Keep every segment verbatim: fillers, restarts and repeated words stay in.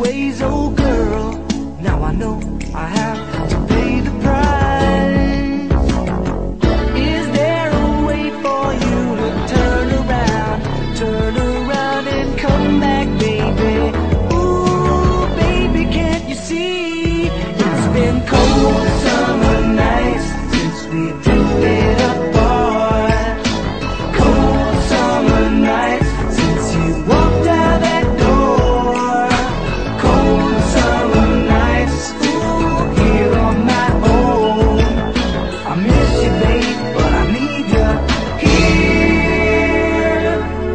ways, oh girl. Now I know I have to pay the price. Is there a way for you to turn around, turn around and come back, baby? Ooh, baby, can't you see? It's been cold summer nights since we drifted apart. Cold summer nights since you walked out that door. Cold summer nights, ooh, here on my own. I miss you, babe, but I need you here.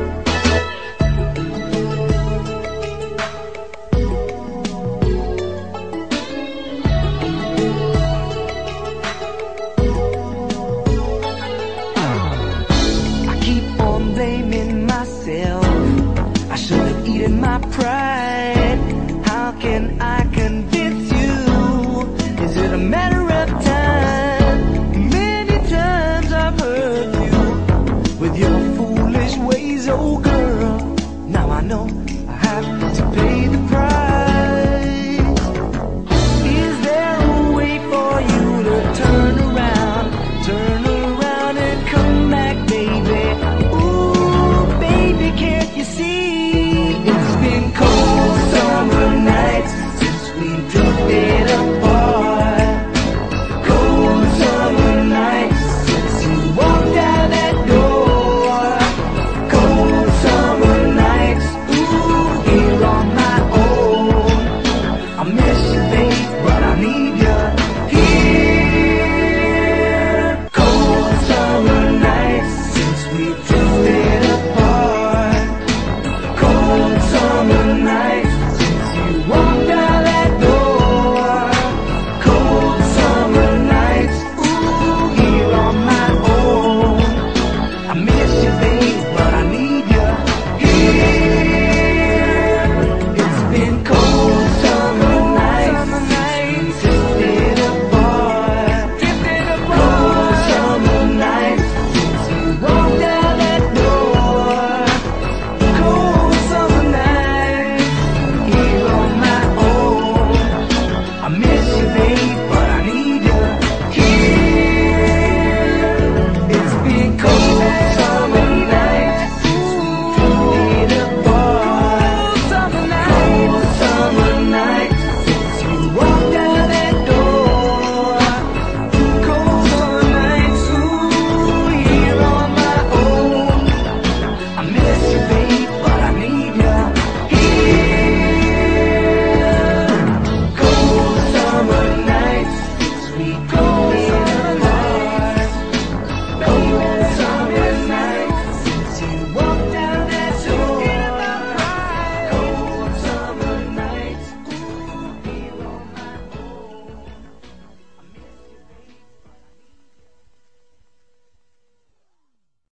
I keep on blaming myself. I should have eaten my pride. How can I convince you? Is it a matter